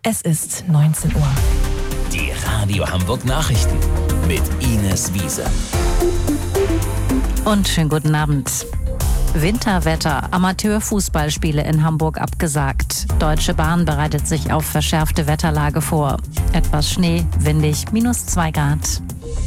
Es ist 19 Uhr. Die Radio Hamburg Nachrichten mit Ines Wiese. Und schönen guten Abend. Winterwetter, Amateurfußballspiele in Hamburg abgesagt. Deutsche Bahn bereitet sich auf verschärfte Wetterlage vor. Etwas Schnee, windig, -2 Grad.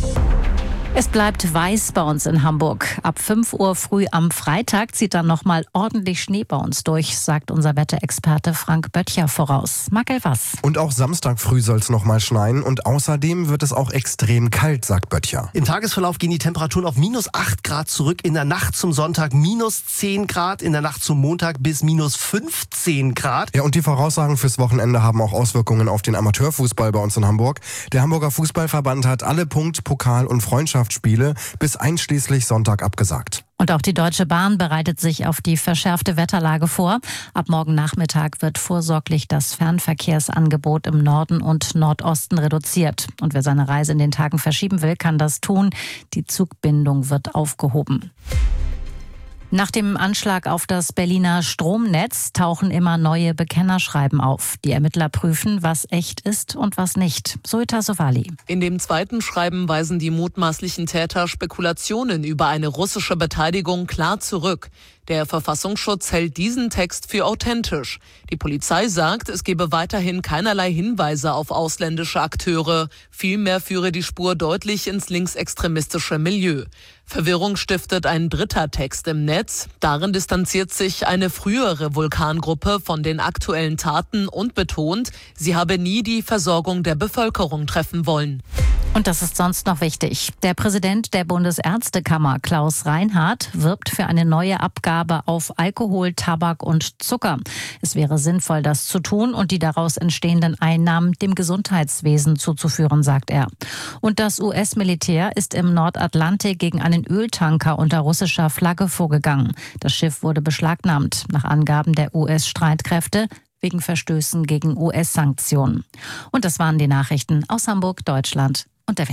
Es bleibt weiß bei uns in Hamburg. Ab 5 Uhr früh am Freitag zieht dann nochmal ordentlich Schnee bei uns durch, sagt unser Wetterexperte Frank Böttcher voraus. Markel was? Und auch Samstag früh soll es nochmal schneien und außerdem wird es auch extrem kalt, sagt Böttcher. Im Tagesverlauf gehen die Temperaturen auf -8 Grad zurück, in der Nacht zum Sonntag -10 Grad, in der Nacht zum Montag bis -15 Grad. Ja, und die Voraussagen fürs Wochenende haben auch Auswirkungen auf den Amateurfußball bei uns in Hamburg. Der Hamburger Fußballverband hat alle Punkt-, Pokal- und Freundschaftsspiele bis einschließlich Sonntag abgesagt. Und auch die Deutsche Bahn bereitet sich auf die verschärfte Wetterlage vor. Ab morgen Nachmittag wird vorsorglich das Fernverkehrsangebot im Norden und Nordosten reduziert. Und wer seine Reise in den Tagen verschieben will, kann das tun. Die Zugbindung wird aufgehoben. Nach dem Anschlag auf das Berliner Stromnetz tauchen immer neue Bekennerschreiben auf. Die Ermittler prüfen, was echt ist und was nicht. Zoeta Sovali. In dem zweiten Schreiben weisen die mutmaßlichen Täter Spekulationen über eine russische Beteiligung klar zurück. Der Verfassungsschutz hält diesen Text für authentisch. Die Polizei sagt, es gebe weiterhin keinerlei Hinweise auf ausländische Akteure. Vielmehr führe die Spur deutlich ins linksextremistische Milieu. Verwirrung stiftet ein dritter Text im Netz. Darin distanziert sich eine frühere Vulkangruppe von den aktuellen Taten und betont, sie habe nie die Versorgung der Bevölkerung treffen wollen. Und das ist sonst noch wichtig. Der Präsident der Bundesärztekammer, Klaus Reinhardt, wirbt für eine neue Abgabe auf Alkohol, Tabak und Zucker. Es wäre sinnvoll, das zu tun und die daraus entstehenden Einnahmen dem Gesundheitswesen zuzuführen, sagt er. Und das US-Militär ist im Nordatlantik gegen einen Öltanker unter russischer Flagge vorgegangen. Das Schiff wurde beschlagnahmt, nach Angaben der US-Streitkräfte, wegen Verstößen gegen US-Sanktionen. Und das waren die Nachrichten aus Hamburg, Deutschland und der Welt.